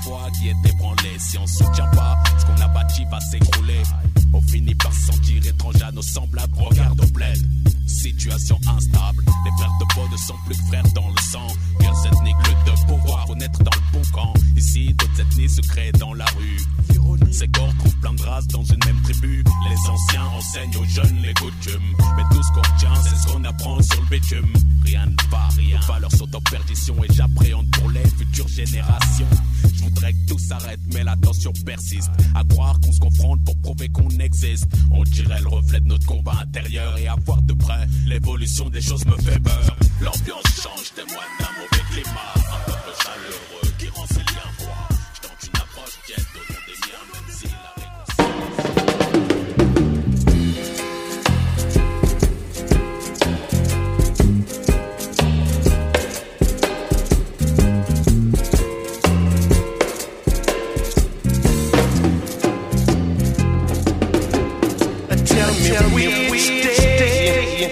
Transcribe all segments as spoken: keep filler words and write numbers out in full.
foi qui est ébranlée. Si on soutient pas, ce qu'on a bâti va s'écrouler. On finit par se sentir étrange à nos semblables. Regarde au bled, situation instable. Les frères de peau ne sont plus que frères dans le sang. Guerres ethniques, lutte de pouvoir, faut naître dans le bon camp. Ici, d'autres ethnies se créent dans la rue. Ces corps trouvent plein de races dans une même tribu. Les anciens enseignent aux jeunes les coutumes. Mais tout ce qu'on retient, c'est ce qu'on apprend sur le bitume. Rien ne va, rien. Nos valeurs sont en perdition et j'appréhende pour les futures générations. Je voudrais que tout s'arrête, mais la tension persiste. À croire qu'on se confronte pour prouver qu'on existe. On dirait le reflet de notre combat intérieur. Et à voir de près, l'évolution des choses me fait peur. L'ambiance change, témoigne d'un mauvais climat. Un peuple chaleureux qui rend ses liens froids. Je tente une approche tiède au nom des miens, même si la Tell me where we stay.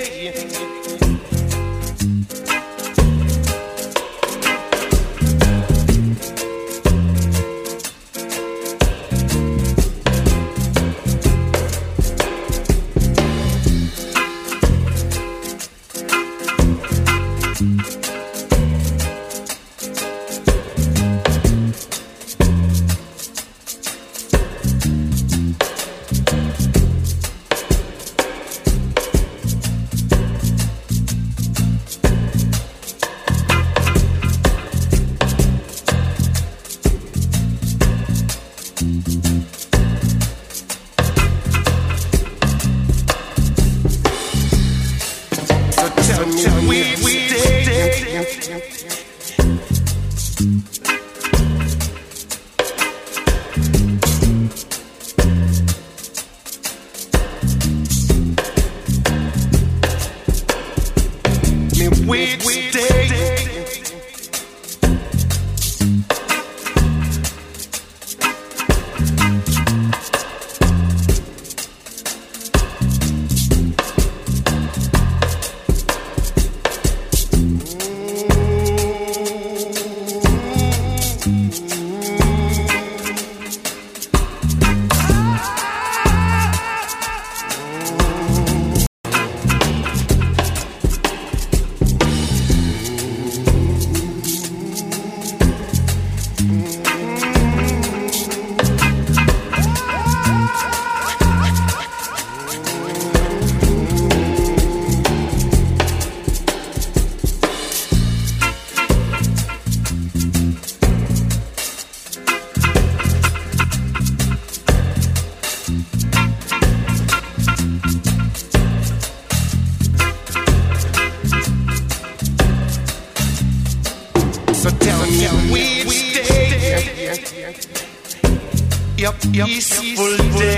Peaceful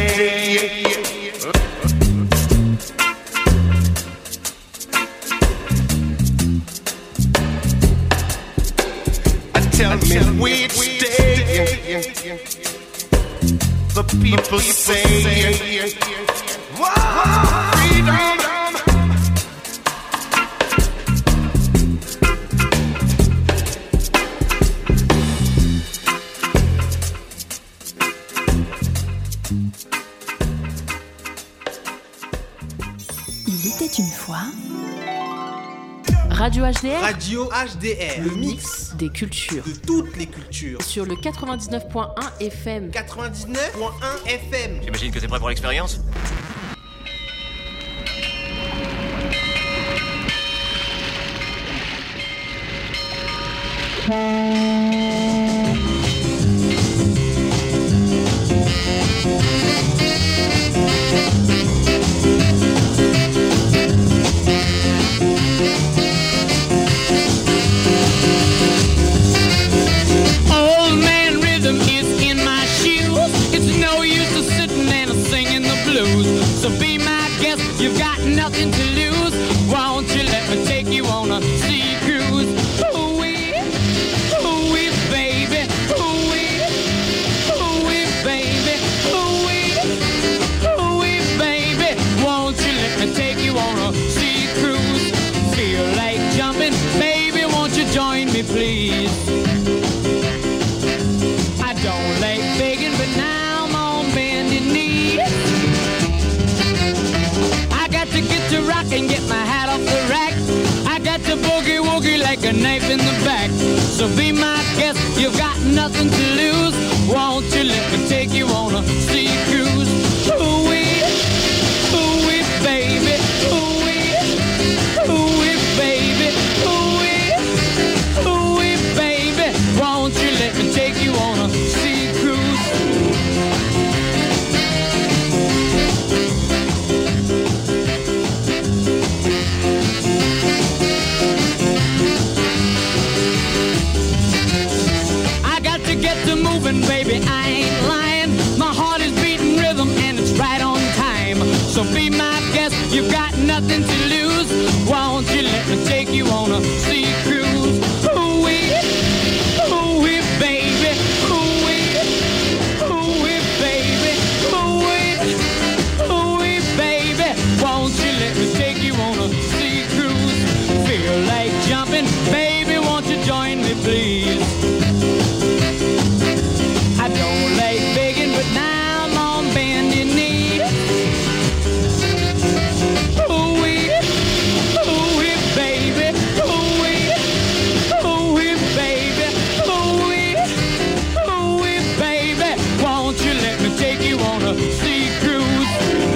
day. Tell me which day. The people say freedom. Il était une fois Radio H D R. Radio H D R. Le mix des cultures. De toutes les cultures. Sur le quatre-vingt-dix-neuf point un F M. quatre-vingt-dix-neuf point un F M. J'imagine que t'es prêt pour l'expérience ? So be my guest, you've got nothing to lose. Won't you let me take you on a sea cruise? Ooh-wee, ooh-wee. don't like begging, but now I'm on bended knee. I got to get to rock and get my hat off the rack. I got to boogie woogie like a knife in the back. So be my guest, you've got nothing to lose. Won't you let me take you on a sea cruise? Ooh-wee, ooh-wee, baby, ooh-wee, ooh-wee, baby, ooh-wee, ooh-wee, baby. Won't you let me take you on a sea cruise? I got to get to moving, baby, I ain't lying. My heart is beating rhythm and it's right on time. So be my guest, you've got nothing to lose. Won't you let me take you on a sea cruise? Ooh-wee, ooh-wee, baby, ooh-wee, ooh-wee, baby, ooh-wee, ooh-wee, baby. Won't you let me take you on a sea cruise? Feel like jumping, baby, won't you join me, please? I don't like begging, but now I'm on bended knee. Ooh-wee, ooh-wee, baby, ooh-wee, ooh-wee, baby, ooh-wee, ooh-wee, baby. Won't you let me take you on a sea cruise?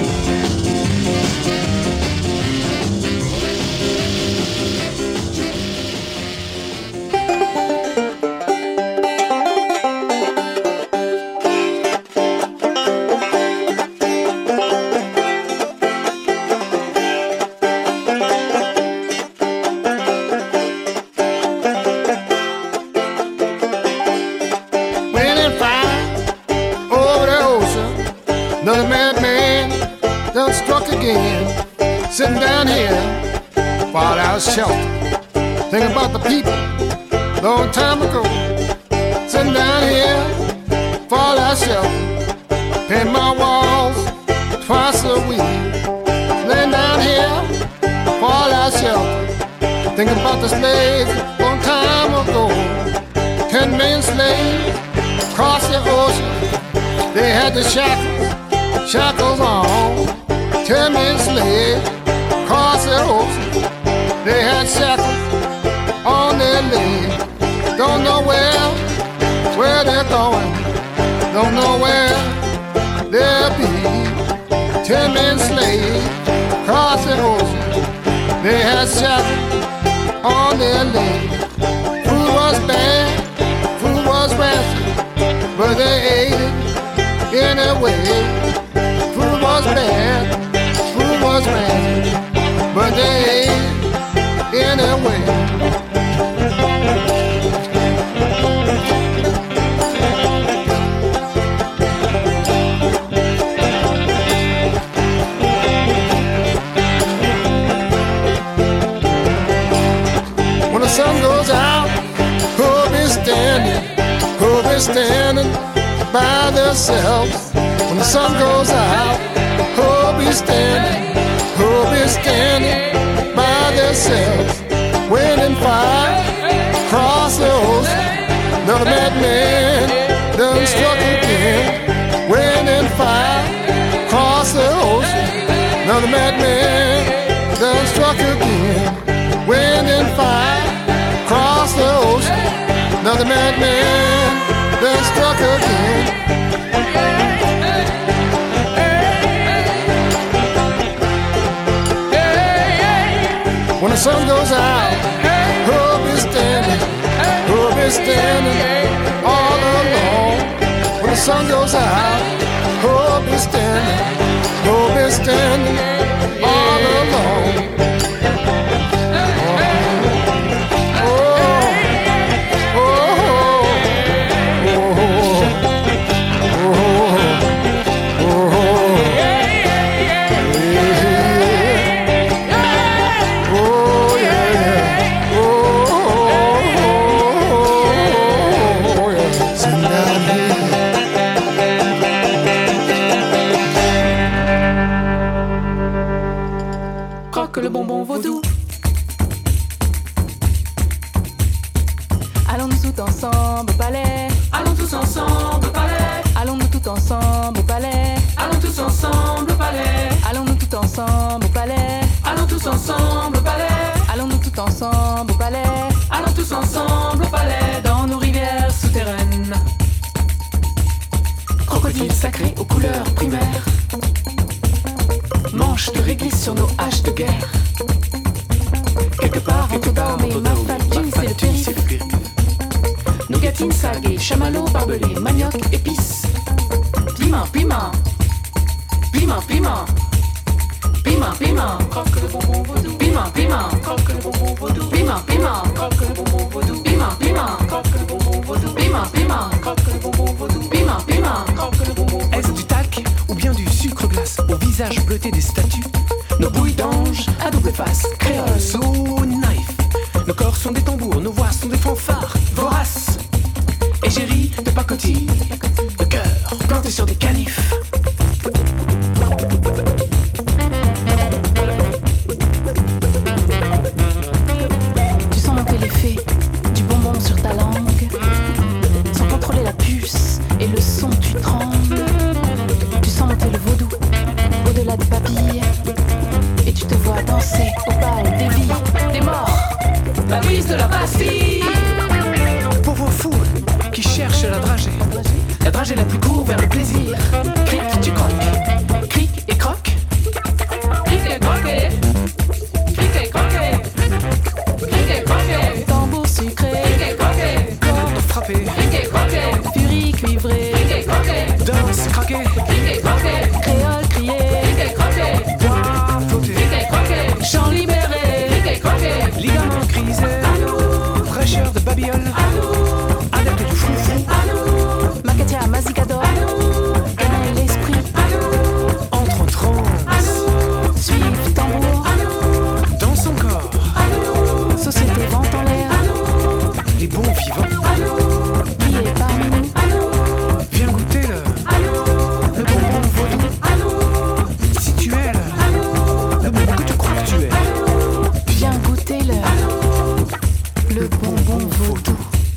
When in fire over the ocean, another madman done struck again. Sitting down here, far out shelter, thinking about the people long time ago. Sitting down here, far out shelter, paint my walls twice a week. Laying down here, far out shelter, thinking about the slaves long time ago. Ten million slaves across the ocean, they had the shackles, shackles on. Ten million slaves across the ocean, they had shackles on their legs. Don't know where, where they're going, don't know where they'll be. Ten million slaves across the ocean, they had shackles on their legs. Food was bad, food was rancid, but they ate it anyway. Food was bad, food was rancid, but they ate it anyway. When the sun goes out, who'll be standing, who'll be standing by themselves. When the sun goes out, who'll be standing, who'll be standing by themselves. Waiting fire across the ocean, another madman done struck again. Waiting fire across the ocean, another madman done struck again. Waiting fire across the ocean, another madman done struck again. When the sun goes out, who'll be standing, who'll be standing all alone. When the sun goes out, who'll be standing, who'll be standing all alone. Le bonbon vaudou. Allons-nous tous ensemble au palais. Allons tous ensemble ensemble au palais. Allons tous ensemble au palais. Allons-nous tout ensemble au palais. Allons tous ensemble au palais. Dans nos rivières souterraines. Crocodiles sacrés aux couleurs primaires. Manches de réglisse sur nos haches de guerre. Quelque part, quelque part, mais ma fatine, c'est le périph'. Nougatine, saguée, chamallow, barbelé, manioc, épices. Piment, piment. Piment, piment. Piment, piment. Croque le bonbon vaudou. Piment, piment. Croque le bonbon vaudou. Piment, piment. Croque le bonbon vaudou. Piment, piment. Croque le bonbon vaudou. Piment, piment. Croque le bonbon vaudou. Piment, piment. Croque le bonbon vaudou. Est-ce du talc ou bien du sucre glace au visage bleuté des statues? Nos bouilles d'ange à double face, créole. So knife. Nos corps sont des tambours, nos voix sont des fanfares voraces. Égérie de pacotille, le cœur planté sur des canifs. Tu sens monter l'effet du bonbon sur ta langue. Sans contrôler la puce et le son, tu trembles. Tu sens monter le vaudou au-delà des papilles. Et tu te vois danser au bal des vies, des morts. La brise de la Bastille. Pour vos fous qui cherchent la dragée, la dragée la plus courte vers le plaisir. Cric, tu croques. Cric et croque. Cric et croqué. Cric et croqué. Cric et croqué. Tambour sucré. Cric et croqué. Cordes frappées. Cric et croqué. Furie cuivrée. Cric et croqué. Danse craquée. Cric et croqué. Créole crié. Cric et croqué. Bois flotté. Cric et croqué. Chant libéré. Cric et croqué. Ligaments grisés. Fraîcheur de babiole. Adepte du foufou. Macatia Mazicador. Gagne l'esprit. Entre en transe. Suive tambour. Dans son corps. Société vente en l'air. Les bons vivants. Qui est parmi nous? Viens goûter le. Le bonbon vaudou. Si tu es le. Le bonbon que tu crois que tu es. Viens goûter le. Le bonbon vaudou.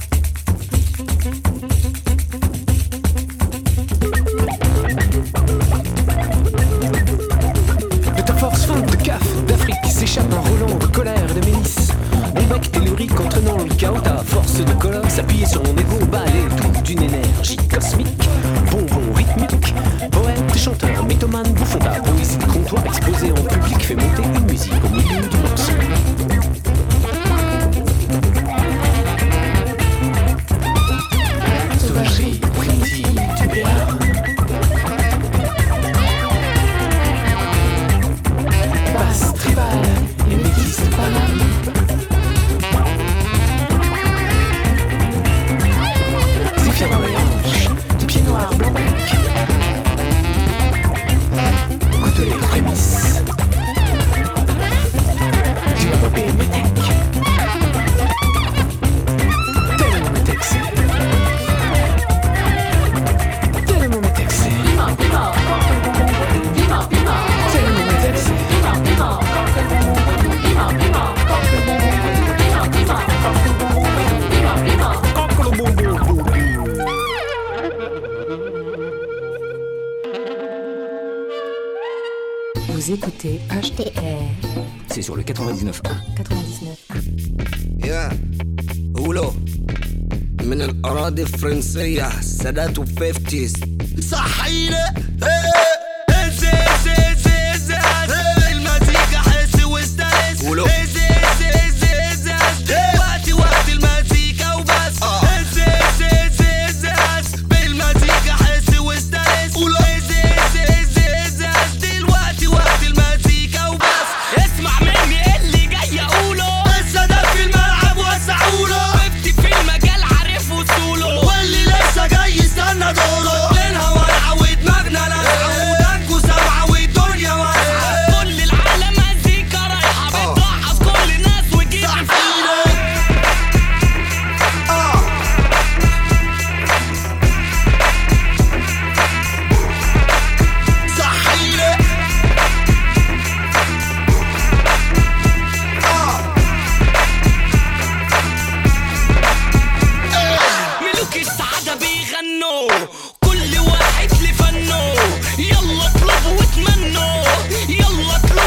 De ta force feinte de caf d'Afrique s'échappe un Roland de colère et de ménis. Mon bec tellurique entraînant le chaos à force de colosse appuyé sur mon égo balai tout d'une énergie cosmique. Bonbon rythmique, poète, chanteur, mythomane, bouffon, ta poésie de comptoir exposée en public fait monter une musique au milieu du morceau. Sauvagerie primitive du béat. Basse tribale et métis de Paname. Zéphyr dans les hanches, du pied noir blanc bec. Goûte les prémices. J'ai la bobée métèque. Tellement métexé. Tellement métexé. Piment, piment. Piment, piment. Tellement métexé. Piment, piment. Piment, piment. Piment, piment. Piment, piment. Vous écoutez H T R C'est sur le quatre-vingt-dix-neuf un. quatre-vingt-dix-neuf. يا قولوا من الأراضي الفرنسية سادات وفيفتيز صحينا زي زي زي زي المزيكا حس واسترس قولوا. زي زي زي زي وقتي وقت المزيكا وبس زي زي زي زي بالمزيكا حس واسترس زي زي زي زي دلوقتي وقت المزيكا وبس اسمع مني اللي جاي اقوله السادات في الملعب وسعوله وفتي في المجال عارف وصوله واللي لسه جاي يستنى دوره لينها ولعه ودماغنا لسعه ودانكو سبعه والدنيا واسعه كل العالم مزيكا رايحه بتضحك كل الناس وتجيب عفينه صحينا ملوك السعادة بيغنوا كل واحد لفنه يلا اطلبوا واتمنوا يلا اطلبوا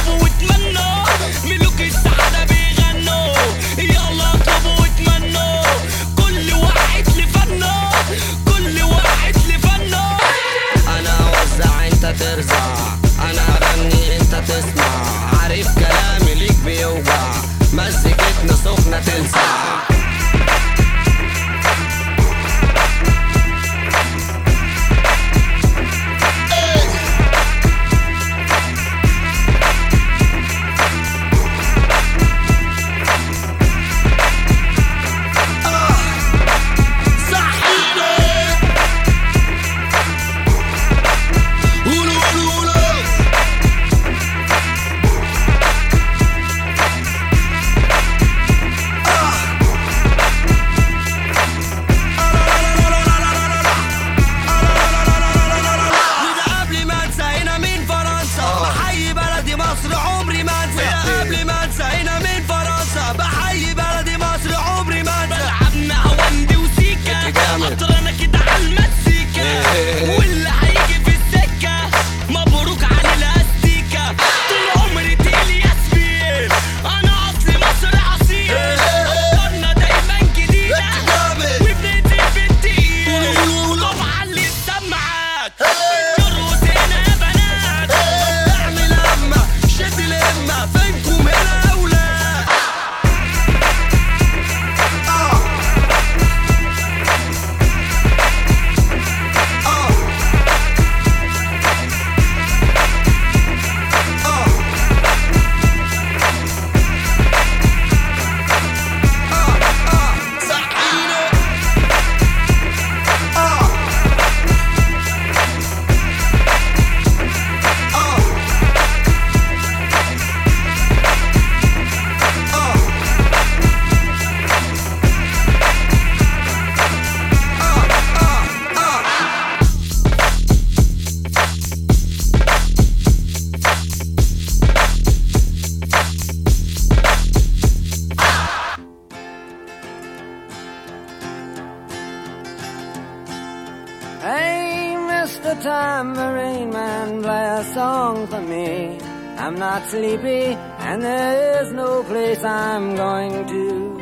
Hey, Mister Tambourine Man, play a song for me. I'm not sleepy, and there is no place I'm going to.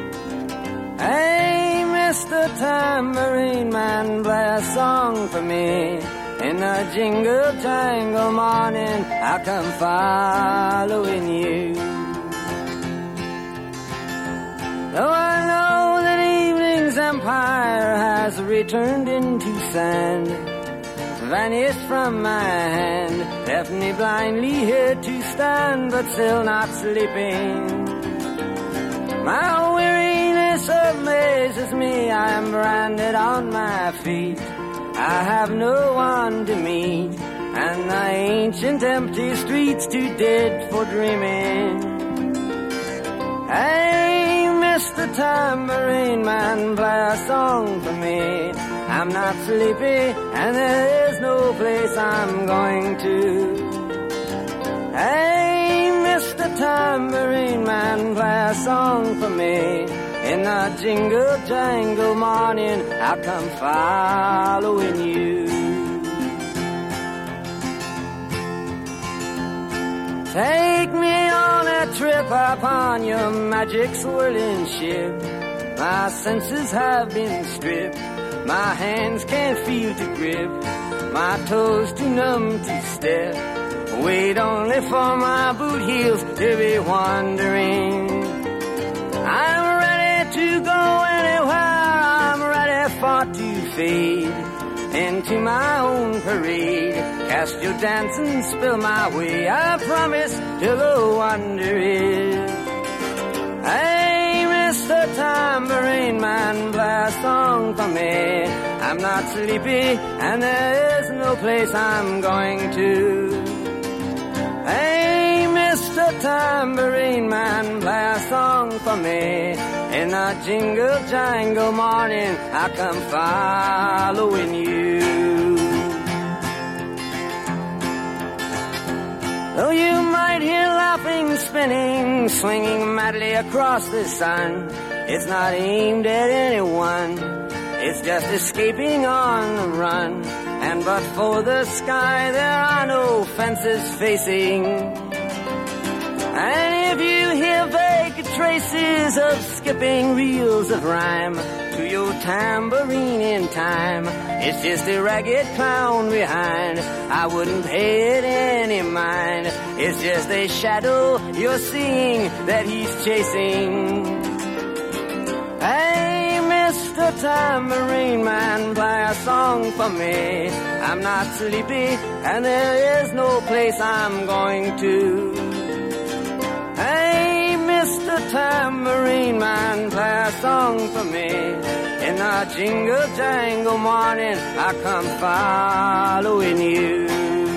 Hey, Mister Tambourine Man, play a song for me. In the jingle jangle morning, I'll come following you. Though I know that evening's empire has returned into sand, vanished from my hand, left me blindly here to stand, but still not sleeping. My weariness amazes me, I am branded on my feet. I have no one to meet, and the ancient empty streets too dead for dreaming. Hey, Mister Tambourine Man, play a song for me. I'm not sleepy, and there is no place I'm going to. Hey, Mister Tambourine Man, play a song for me. In the jingle jangle morning, I'll come following you. Take me on a trip upon your magic swirling ship. My senses have been stripped, my hands can't feel to grip, my toes too numb to step. Wait only for my boot heels to be wandering. I'm ready to go anywhere, I'm ready for to fade into my own parade. Cast your dance and spill my way, I promise to go under it. Hey, Mister Tambourine Man, play a song for me. I'm not sleepy, and there is no place I'm going to. Hey, Mister Tambourine Man, play a song for me. In a jingle jangle morning, I come following you. Though you might hear laughing, spinning, swinging madly across the sun, it's not aimed at anyone, it's just escaping on the run. And but for the sky, there are no fences facing. And if you hear vague traces of skipping reels of rhyme to your tambourine in time, it's just a ragged clown behind. I wouldn't pay it any mind. It's just a shadow you're seeing that he's chasing. Hey, Mister Tambourine Man, play a song for me. I'm not sleepy, and there is no place I'm going to. Hey, Mister Tambourine Man, play a song for me. In a jingle jangle morning, I come following you.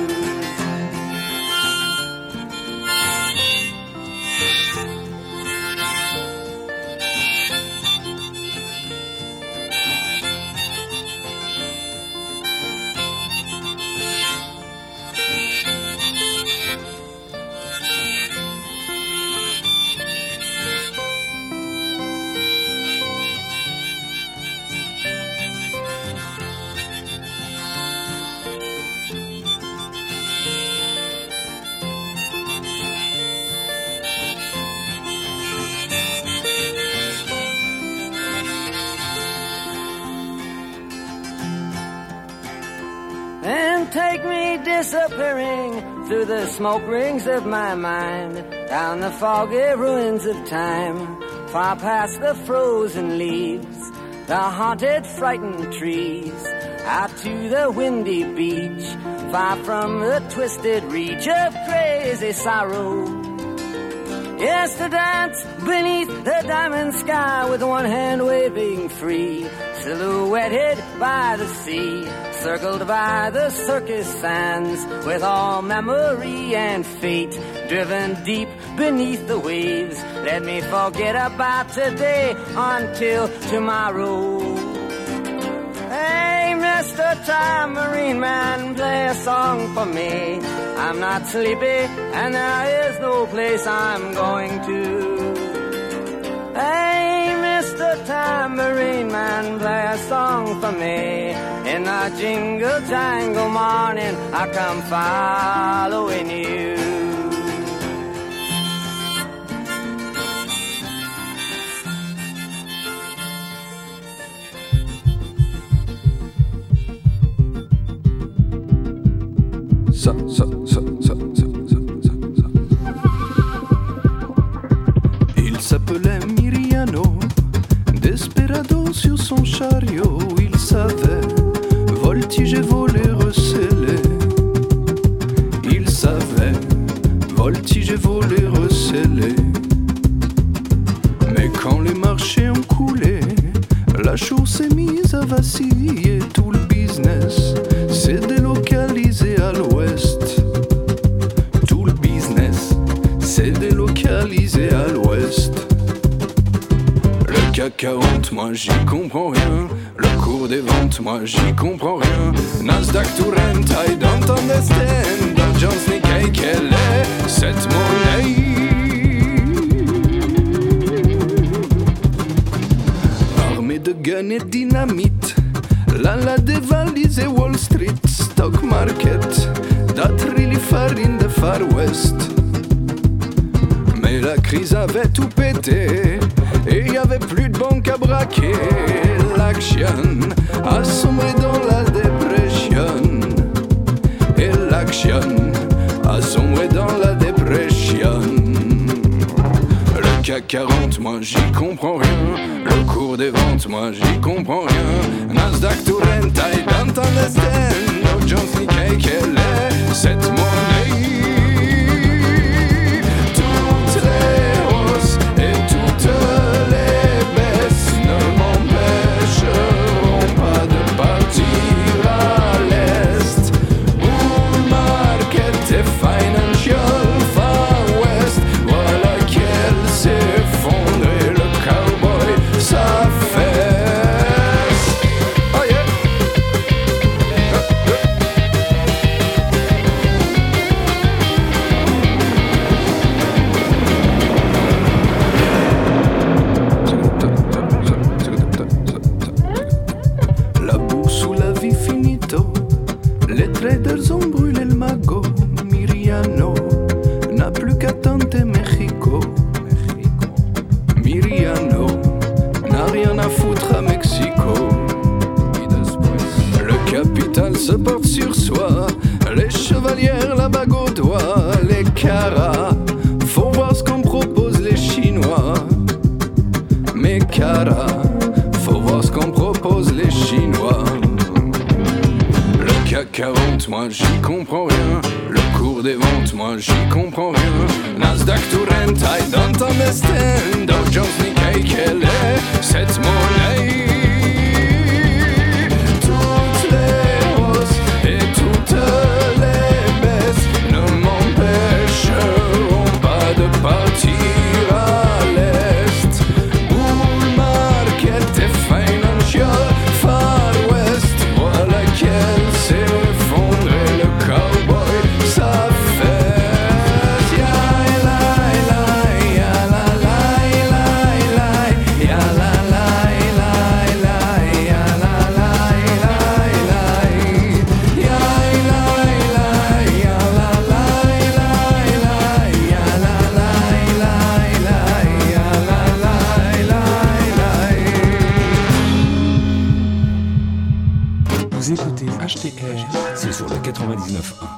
Take me disappearing through the smoke rings of my mind, down the foggy ruins of time, far past the frozen leaves, the haunted, frightened trees, out to the windy beach, far from the twisted reach of crazy sorrow. Yes, to dance beneath the diamond sky with one hand waving free, silhouetted by the sea, circled by the circus sands, with all memory and fate driven deep beneath the waves. Let me forget about today until tomorrow. Hey, Mister Tambourine Man, play a song for me. I'm not sleepy, and there is no place I'm going to. Hey, Mister tambourine man play a song for me. In the jingle jangle morning, I come following you. Ça, ça, ça, ça, ça, ça, ça, ça. Il s'appelait Miriano, desperado sur son chariot. Il savait voltiger, voler, receler. Il savait voltiger, voler, receler. Mais quand les marchés ont coulé, la chose s'est mise à vaciller. Tout le business s'est délocalisé à l'ouest. Tout le business s'est délocalisé à l'ouest. Le C A C quarante, moi j'y comprends rien. Le cours des ventes, moi j'y comprends rien. Nasdaq to rent, I don't understand. Dow Jones, Nikkei, quelle est cette monnaie? Armée de guns et dynamite, là la dévalisé Wall Street, stock market, that really far in the far west. Mais la crise avait tout pété, et y avait plus de banques à braquer. L'action a sombré dans la dépression, et l'action a sombré dans la dépression. Le C A C quarante, moi j'y comprends rien. Le cours des ventes, moi j'y comprends rien. Nasdaq to rent, I don't understand. Dow Jones, Nikkei, quelle est cette monnaie? Toutes les hausses et toutes les baisses ne m'empêcheront pas de partir à l'est. Bull market et financial far west, voilà qu'elle s'effondre et le cowboy s'affaisse. Oh yeah. La bourse ou la vie finito, les traders ont brûlé le magot. Miriano n'a plus qu'à tenter Mexico. Miriano n'a rien à foutre à Mexico. Le capital se porte sur soi, les chevalières la bague au doigt, les caras, faut voir ce qu'on propose les Chinois. Mais caras, faut voir ce qu'on propose les Chinois. Le C A C quarante, moi j'y comprends rien. Le cours des ventes, moi j'y comprends rien. Nasdaq to rent, I don't understand. Dow Jones, Nikkei, quelle est cette monnaie? Toutes les hausses et toutes les baisses ne m'empêcheront pas de partir à l'est. Bull market et financial far west, voilà qu'elle s'effondre et le cowboy s'affaisse. Ya la la, ya la la, la la, ya la la, la la, ya la la, la la, ya la la, ya la la, la la, ya la la, la la, ya la la, la la. Vous écoutez H T R, c'est sur le quatre-vingt-dix-neuf point un.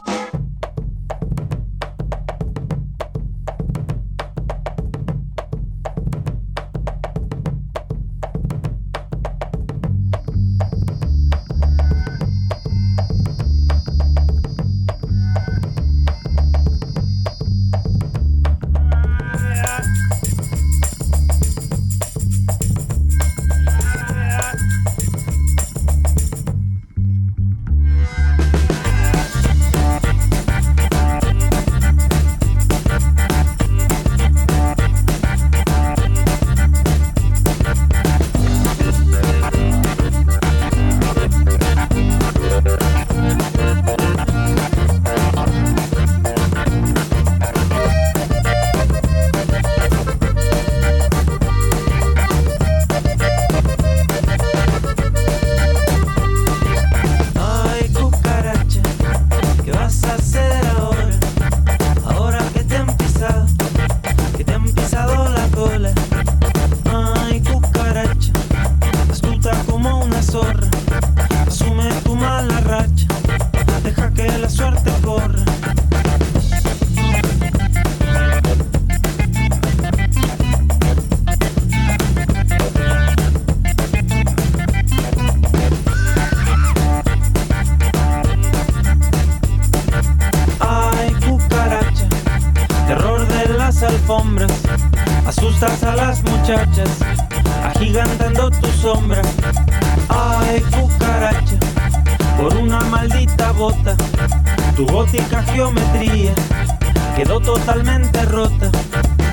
besas a las muchachas, agigantando tu sombra. Ay, cucaracha, por una maldita bota, tu gótica geometría quedó totalmente rota.